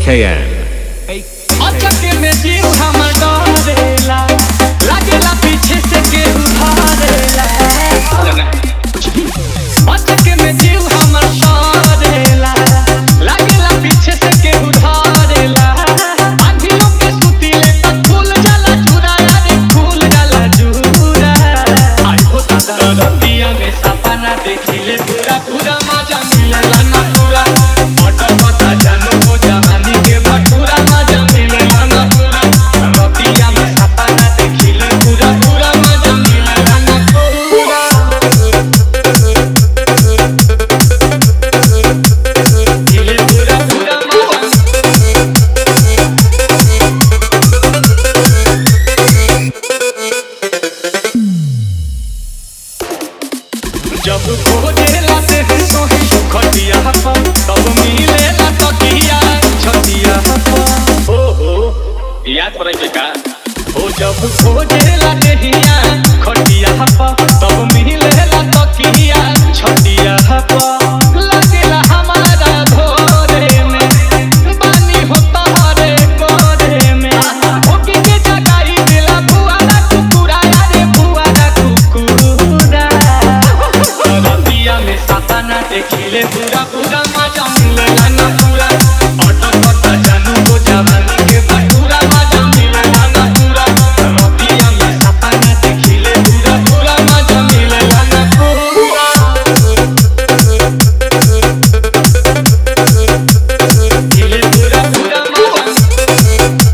KN. अचके में जीव हमर डरेला, लागेला पीछे से केहू धरेला। अचके में जीव हमर डरेला, लागेला पीछे से केहू धरेला। आँधियों के सुतीले तक फूल जाला चूरा, यारे फूल जाला चूरा। आई हो दादा रतिया में सपना देखिले पूरा पूरा मजा मिलेला ना पूरा। मटर पता जानू हो जवानी के भटूरा मजा मिलेला ना पूरा। रतिया में सपना देखिले पूरा पूरा मजा मिलेला ना पूरा। दिले पूरा पूरा मजा। जब खोजेला से सोही खटिया पर, तब मिलेला तकिया छतिया पर। ओहो याद पड़े का ओ जब खोजेला देहिया खटिया पर, तब मिलेला तकिया छतिया पर। लगेला हमारा धोरे में बानी होता हरे कोरे में। ओके के जगाई दिला बुआरा कुकुरा, यारे बुआरा कुकुरा। रतिया में सपना देखिले पूरा पूरा मजा मिलेला ना पूरा। ऑटो पता जानू हो जवानी के भटूरा मजा मिलेला ना पूरा। रतिया में सपना देखिले पूरा पूरा मजा मिलेला ना पूरा। दिले पूरा पूरा मजा।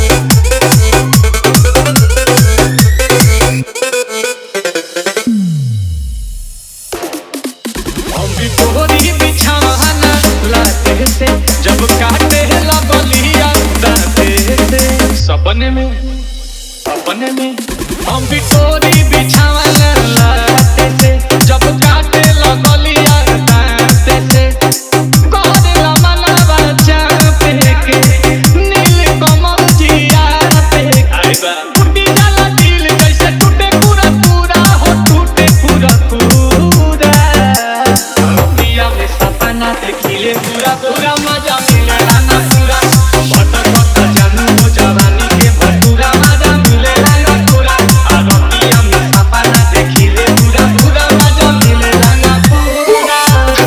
हम भी तोहरी बिछाना लाते से, जब काटे लगलिया दाते से। सपने में अपने में हम भी तोहरी बिछाना लाते से, जब काटे लगलिया दाते से। कहला मनवा चापे के नील कमल जिया पे। टूटी जाला दिल जैसे टूटे पूरा पूरा हो, टूटे पूरा पूरा। रतिया में सपना देखिले पूरा पूरा मजा मिलेला ना पूरा। बटर पता जानू हो जवानी के भटूरा मजा मिलेला ना पूरा। रतिया में सपना देखिले पूरा पूरा मजा मिलेला ना पूरा।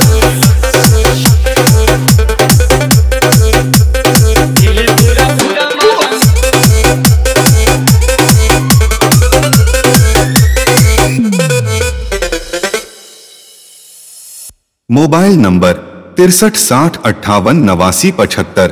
दिले पूरा पूरा मजा। Mobile number 6360588975।